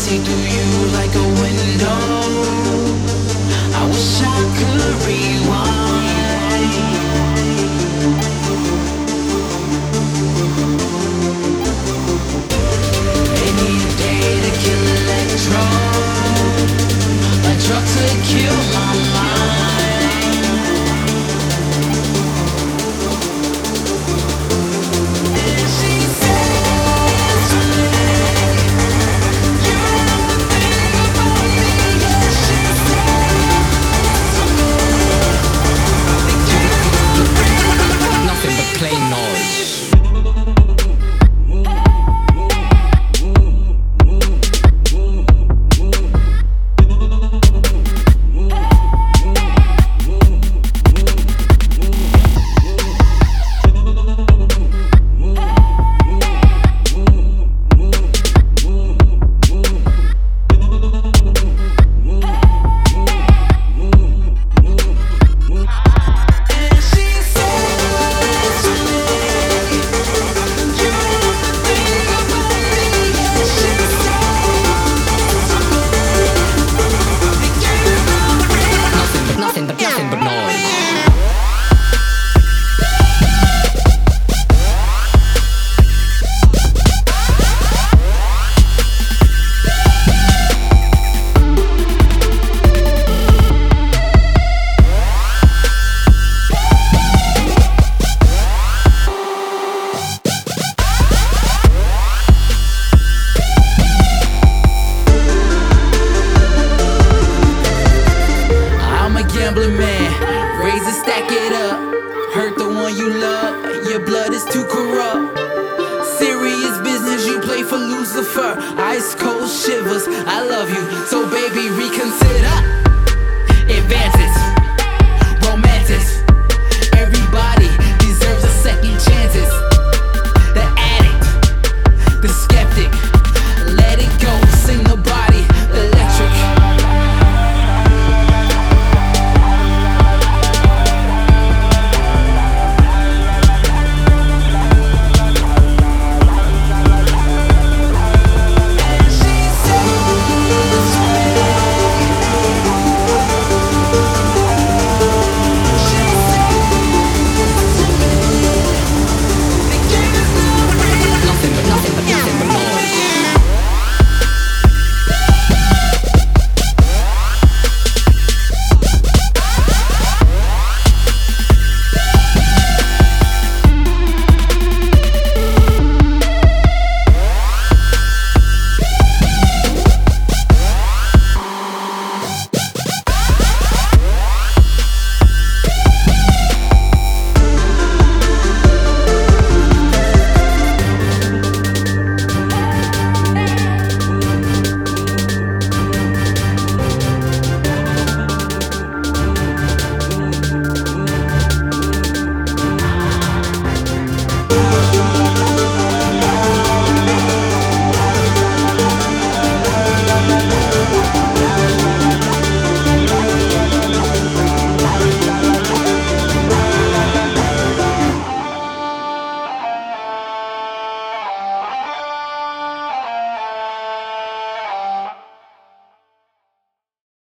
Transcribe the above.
see through you like a window. I wish I could rewind. Any day to kill electro, a drug to kill my mind. And she says to me, you never think about me. Yeah, she says to me, Nothing but plain noise. Nothing but noise. Gambling man, raise and stack it up. Hurt the one you love, your blood is too corrupt. Serious business, you play for Lucifer. Ice cold shivers, I love you, so baby reconsider.